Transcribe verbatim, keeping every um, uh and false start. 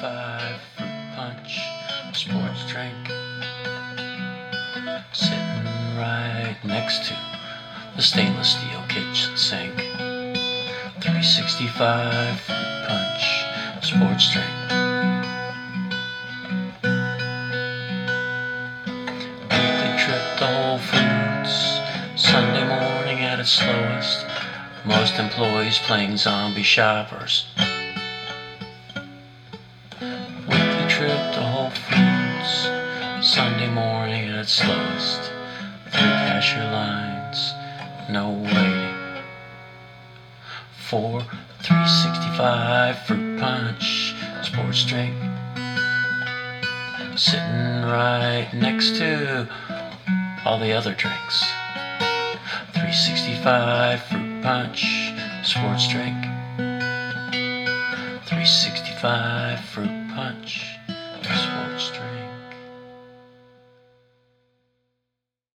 sixty-five fruit punch, sports drink, sitting right next to the stainless steel kitchen sink. three sixty-five fruit punch, sports drink. Weekly trip to Whole Foods, Sunday morning at its slowest. Most employees playing zombie shoppers. Weekly trip to Whole Foods, Sunday morning at its slowest. Three cashier lines, no waiting. Four, three sixty-five fruit punch, sports drink. Sitting right next to all the other drinks. three sixty-five fruit punch, sports drink. three sixty-five fruit punch,